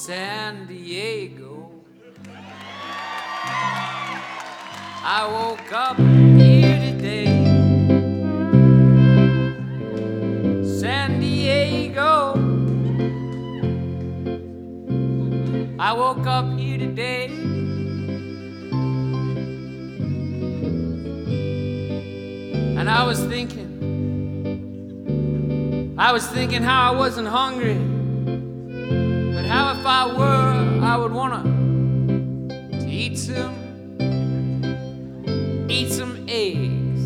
San Diego. I woke up here today. San Diego. I woke up here today. And I was thinking how I wasn't hungry, but how if I were, I would wanna to eat some eggs.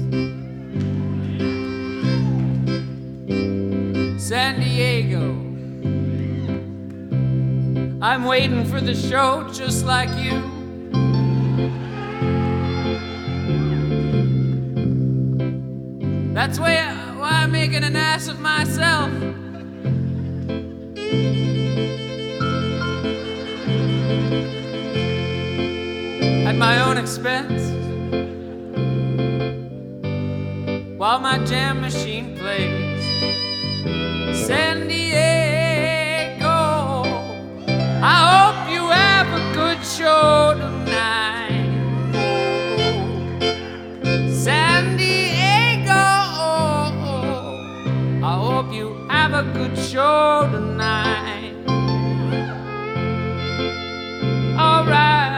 San Diego, I'm waiting for the show just like you. That's why I'm making an ass of myself. At my own expense, while my jam machine plays. San Diego, I hope you have a good show tonight. San Diego, I hope you have a good show tonight. All right.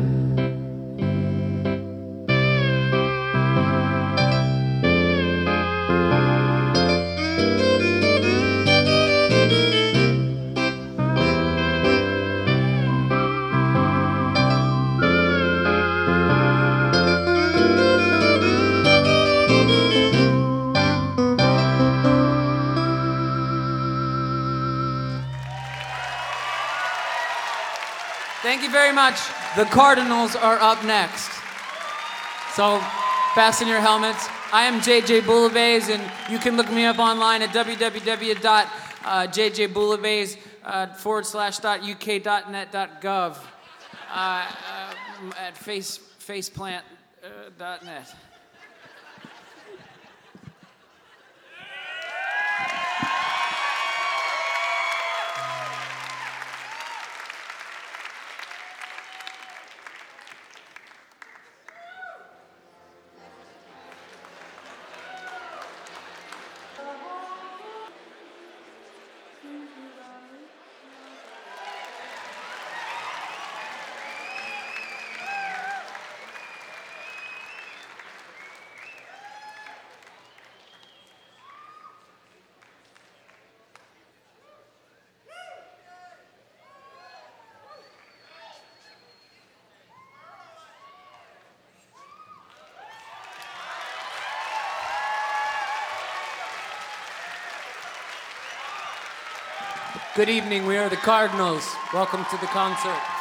Thank you very much. The Cardinals are up next. So fasten your helmets. I am JJ Bouillabaisse, and you can look me up online at www.jjbouillabaisse.uk.net.gov at faceplant.net. Good evening, we are the Cardinals. Welcome to the concert.